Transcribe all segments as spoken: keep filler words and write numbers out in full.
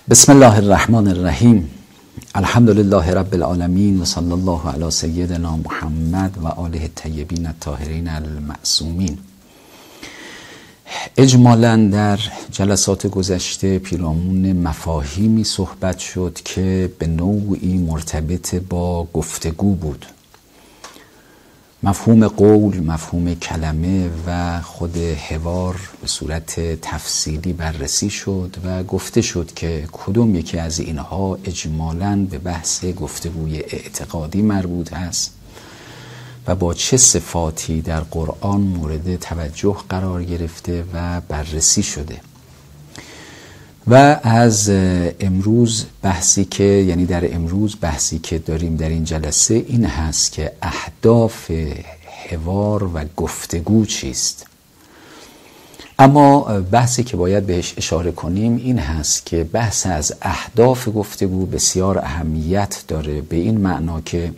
بسم الله الرحمن الرحیم. الحمد لله رب العالمین و صلی الله علی سیدنا محمد و آله الطیبین الطاهرین المعصومین. اجمالاً در جلسات گذشته پیرامون مفاهیمی صحبت شد که به نوعی مرتبط با گفتگو بود. مفهوم قول، مفهوم کلمه و خود حوار به صورت تفصیلی بررسی شد و گفته شد که کدوم یکی از اینها اجمالاً به بحث گفتگوی اعتقادی مربوط است و با چه صفاتی در قرآن مورد توجه قرار گرفته و بررسی شده. و از امروز بحثی که یعنی در امروز بحثی که داریم در این جلسه این هست که اهداف حوار و گفتگو چیست. اما بحثی که باید بهش اشاره کنیم این هست که بحث از اهداف گفتگو بسیار اهمیت داره، به این معنا که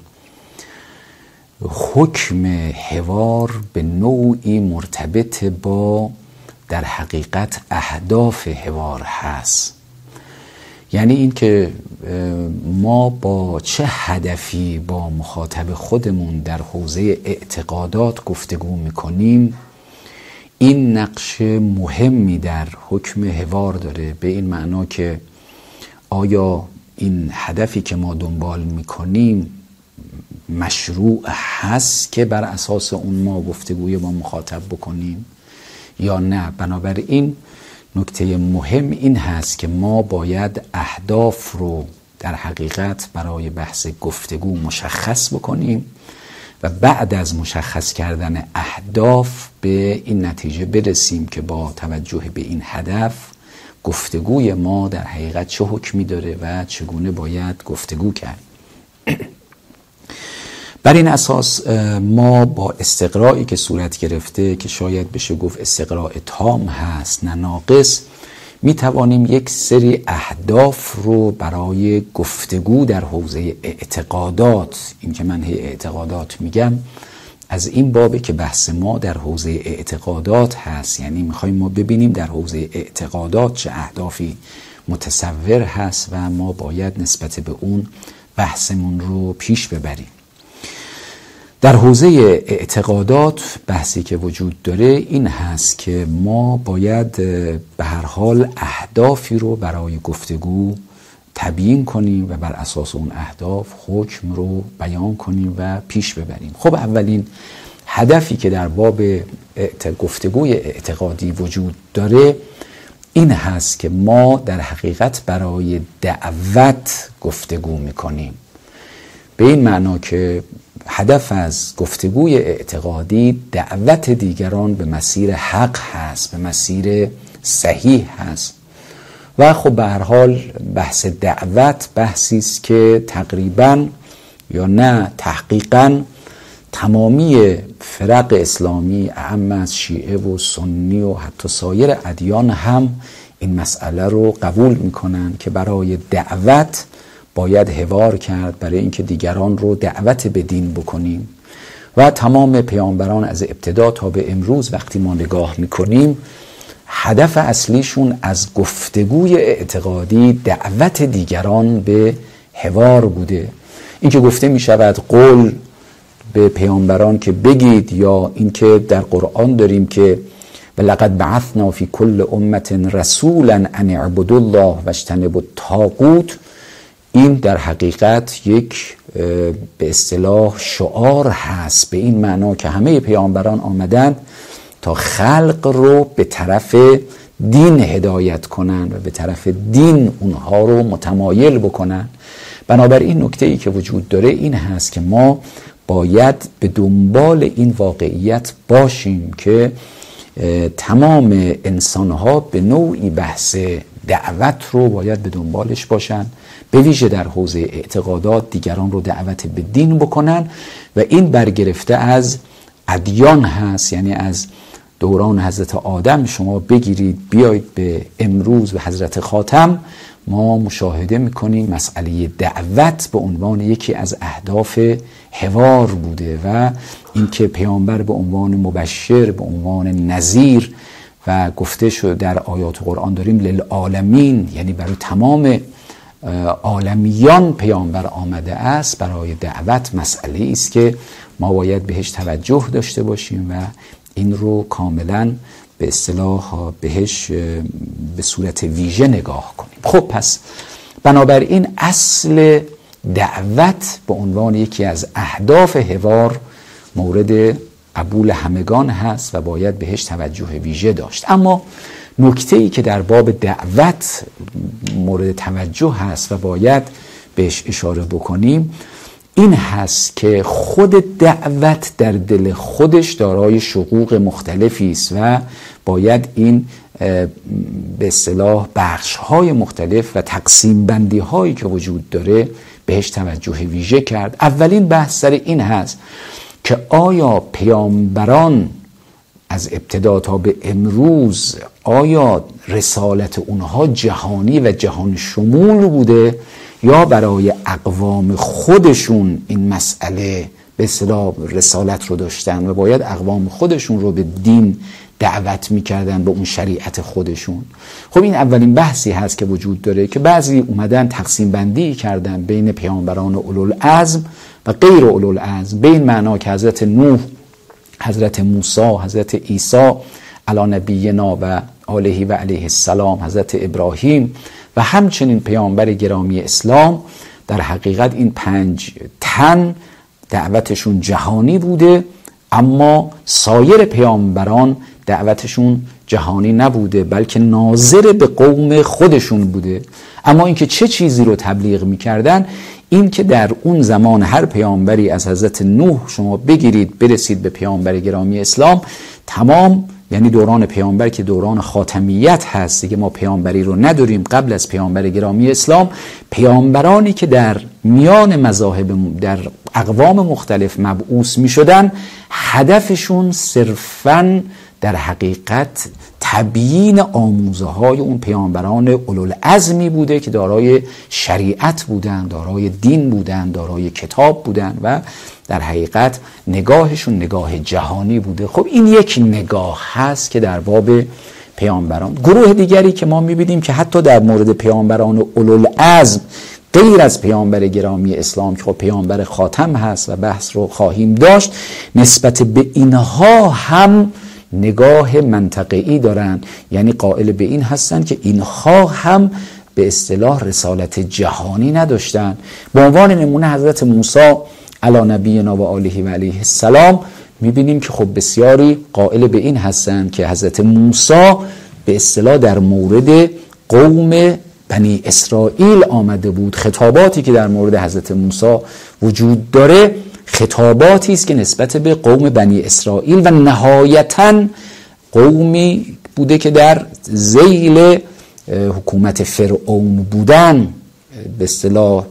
حکم حوار به نوعی مرتبط با در حقیقت اهداف حوار هست. یعنی این که ما با چه هدفی با مخاطب خودمون در حوزه اعتقادات گفتگو میکنیم این نقش مهمی در حکم حوار داره، به این معنا که آیا این هدفی که ما دنبال میکنیم مشروع هست که بر اساس اون ما گفتگوی با مخاطب بکنیم یا نه. بنابراین نکته مهم این هست که ما باید اهداف رو در حقیقت برای بحث گفتگو مشخص بکنیم و بعد از مشخص کردن اهداف به این نتیجه برسیم که با توجه به این هدف گفتگوی ما در حقیقت چه حکمی داره و چگونه باید گفتگو کرد. بر این اساس ما با استقرائی که صورت گرفته که شاید بشه گفت استقراء تام هست نه ناقص، می توانیم یک سری اهداف رو برای گفتگو در حوزه اعتقادات، این که من هی اعتقادات میگم از این بابه که بحث ما در حوزه اعتقادات هست، یعنی میخوایم ما ببینیم در حوزه اعتقادات چه اهدافی متصور هست و ما باید نسبت به اون بحثمون رو پیش ببریم. در حوزه اعتقادات بحثی که وجود داره این هست که ما باید به هر حال اهدافی رو برای گفتگو تبیین کنیم و بر اساس اون اهداف حکم رو بیان کنیم و پیش ببریم. خب اولین هدفی که در باب گفتگوی اعتقادی وجود داره این هست که ما در حقیقت برای دعوت گفتگو میکنیم، به این معنا که هدف از گفتگوی اعتقادی دعوت دیگران به مسیر حق هست، به مسیر صحیح هست. و خب به هر حال بحث دعوت بحثی است که تقریباً یا نه تحقیقاً تمامی فرق اسلامی اعم از شیعه و سنی و حتی سایر ادیان هم این مسئله رو قبول میکنن که برای دعوت باید حوار کرد، برای اینکه دیگران رو دعوت به دین بکنیم. و تمام پیامبران از ابتدا تا به امروز وقتی ما نگاه میکنیم هدف اصلیشون از گفتگوی اعتقادی دعوت دیگران به حوار بوده. اینکه گفته میشود قول به پیامبران که بگید، یا اینکه در قرآن داریم که ولقد بعثنا فی کل امة رسولا ان اعبدوا الله واجتنبوا الطاغوت، این در حقیقت یک به اصطلاح شعار هست، به این معنا که همه پیامبران آمدند تا خلق رو به طرف دین هدایت کنن و به طرف دین اونها رو متمایل بکنن. بنابراین نکته ای که وجود داره این هست که ما باید به دنبال این واقعیت باشیم که تمام انسانها به نوعی بحث دعوت رو باید به دنبالش باشن، به ویژه در حوزه اعتقادات دیگران رو دعوت به دین بکنن. و این برگرفته از ادیان هست، یعنی از دوران حضرت آدم شما بگیرید بیایید به امروز به حضرت خاتم، ما مشاهده میکنیم مسئله دعوت به عنوان یکی از اهداف حوار بوده و اینکه پیامبر به عنوان مبشر، به عنوان نذیر و گفته شد در آیات قرآن داریم للعالمین، یعنی برای تمام عالمیان پیامبر آمده است، برای دعوت مسئله است که ما باید بهش توجه داشته باشیم و این رو کاملا به اصطلاح بهش به صورت ویژه نگاه کنیم. خب پس بنابراین اصل دعوت به عنوان یکی از اهداف حوار مورد قبول همگان هست و باید بهش توجه ویژه داشت. اما نکته‌ای که در باب دعوت مورد توجه هست و باید بهش اشاره بکنیم این هست که خود دعوت در دل خودش دارای شقوق مختلفی است و باید این به اصطلاح بخش‌های مختلف و تقسیم بندی هایی که وجود داره بهش توجه ویژه کرد. اولین بحث سر این هست که آیا پیامبران از ابتدا تا به امروز آیا رسالت اونها جهانی و جهان شمول بوده یا برای اقوام خودشون این مسئله به اصطلاح رسالت رو داشتن و باید اقوام خودشون رو به دین دعوت میکردن، به اون شریعت خودشون. خب این اولین بحثی هست که وجود داره که بعضی اومدن تقسیم بندی کردن بین پیامبران اولوالعزم و غیر اولوالعزم، به این معنا که حضرت نوح، حضرت موسی، حضرت عیسی علی نبینا و آله و علیه السلام، حضرت ابراهیم و همچنین پیامبر گرامی اسلام، در حقیقت این پنج تن دعوتشون جهانی بوده، اما سایر پیامبران دعوتشون جهانی نبوده بلکه ناظر به قوم خودشون بوده. اما اینکه چه چیزی رو تبلیغ میکردن، این که در اون زمان هر پیامبری از حضرت نوح شما بگیرید برسید به پیامبر گرامی اسلام، تمام یعنی دوران پیامبر که دوران خاتمیت هست دیگه، ما پیامبری رو نداریم قبل از پیامبر گرامی اسلام، پیامبرانی که در میان مذاهب در اقوام مختلف مبعوث می شدن هدفشون صرفاً در حقیقت تبیین آموزه های اون پیامبران اولوالعزمی بوده که دارای شریعت بودن، دارای دین بودن، دارای کتاب بودن و در حقیقت نگاهشون نگاه جهانی بوده. خب این یک نگاه هست که در باب پیامبران. گروه دیگری که ما میبینیم که حتی در مورد پیامبران اولوالعزم غیر از پیامبر گرامی اسلام که خب پیامبر خاتم هست و بحث رو خواهیم داشت، نسبت به اینها هم نگاه منطقه‌ای دارن، یعنی قائل به این هستن که اینها هم به اصطلاح رسالت جهانی نداشتن. به عنوان نمونه حضرت موسی علی نبینا و آله و علیه السلام میبینیم که خب بسیاری قائل به این هستن که حضرت موسی به اصطلاح در مورد قوم بنی اسرائیل آمده بود. خطاباتی که در مورد حضرت موسی وجود داره خطاباتی است که نسبت به قوم بنی اسرائیل و نهایتاً قومی بوده که در ذیل حکومت فرعون بودن به اصطلاح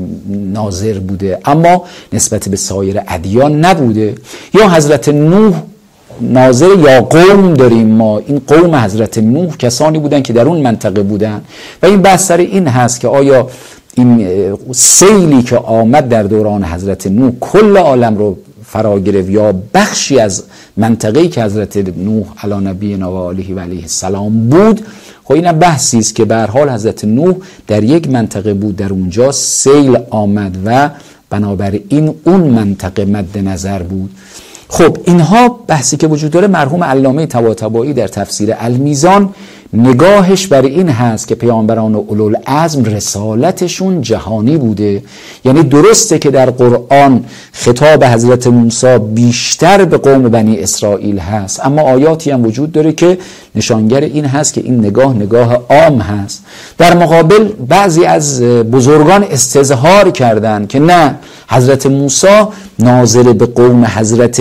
ناظر بوده، اما نسبت به سایر ادیان نبوده. یا حضرت نوح ناظر یا قوم داریم ما، این قوم حضرت نوح کسانی بودن که در اون منطقه بودن و این بحث سر این هست که آیا این سیلی که آمد در دوران حضرت نوح کل عالم رو فرا گرفت یا بخشی از منطقه‌ای که حضرت نوح علی نبینا و آله و علیه السلام بود. خب این بحثی است که به هر حال حضرت نوح در یک منطقه بود، در اونجا سیل آمد و بنابراین اون منطقه مد نظر بود. خب اینها بحثی که وجود داره. مرحوم علامه طباطبایی در تفسیر المیزان نگاهش بر این هست که پیامبران اولوالعزم رسالتشون جهانی بوده، یعنی درسته که در قرآن خطاب حضرت موسی بیشتر به قوم بنی اسرائیل هست، اما آیاتی هم وجود داره که نشانگر این هست که این نگاه نگاه عام هست. در مقابل بعضی از بزرگان استظهار کردن که نه، حضرت موسی ناظر به قوم حضرت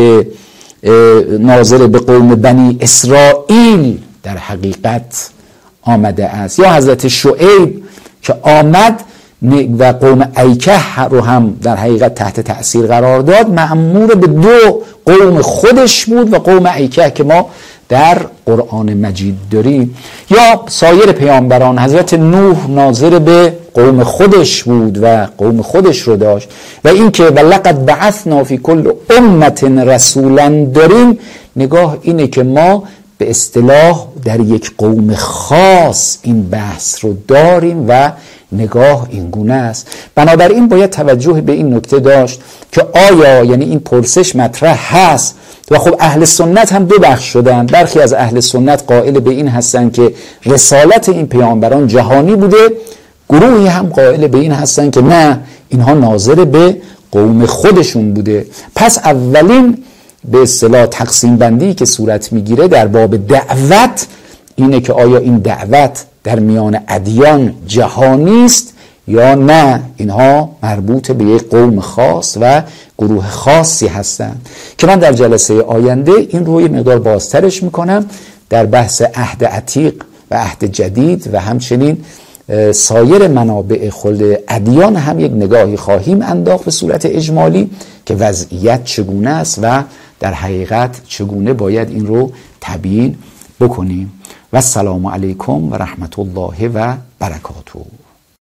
ناظر به قوم بنی اسرائیل در حقیقت آمده است، یا حضرت شعیب که آمد و قوم ایکه رو هم در حقیقت تحت تأثیر قرار داد، مأمور به دو قوم خودش بود و قوم ایکه که ما در قرآن مجید داریم. یا سایر پیامبران، حضرت نوح ناظر به قوم خودش بود و قوم خودش رو داشت و این که ولقد بعثنا فی کل امة رسولا داریم، نگاه اینه که ما به اصطلاح در یک قوم خاص این بحث رو داریم و نگاه این گونه است. بنابراین باید توجه به این نکته داشت که آیا یعنی این پرسش مطرح هست و خب اهل سنت هم دو بخش شدن. برخی از اهل سنت قائل به این هستن که رسالت این پیامبران جهانی بوده، گروهی هم قائل به این هستن که نه، اینها ناظر به قوم خودشون بوده. پس اولین به اصطلاح تقسیم بندی که صورت میگیره در باب دعوت اینه که آیا این دعوت در میان ادیان جهانی است یا نه، اینها مربوط به یک قوم خاص و گروه خاصی هستند که من در جلسه آینده این رو یه مقدار بازترش میکنم در بحث عهد عتیق و عهد جدید و همچنین سایر منابع خلد ادیان هم یک نگاهی خواهیم انداخت به صورت اجمالی که وضعیت چگونه است و در حقیقت چگونه باید این رو تبیین بکنیم. و السلام علیکم و رحمت الله و برکاته.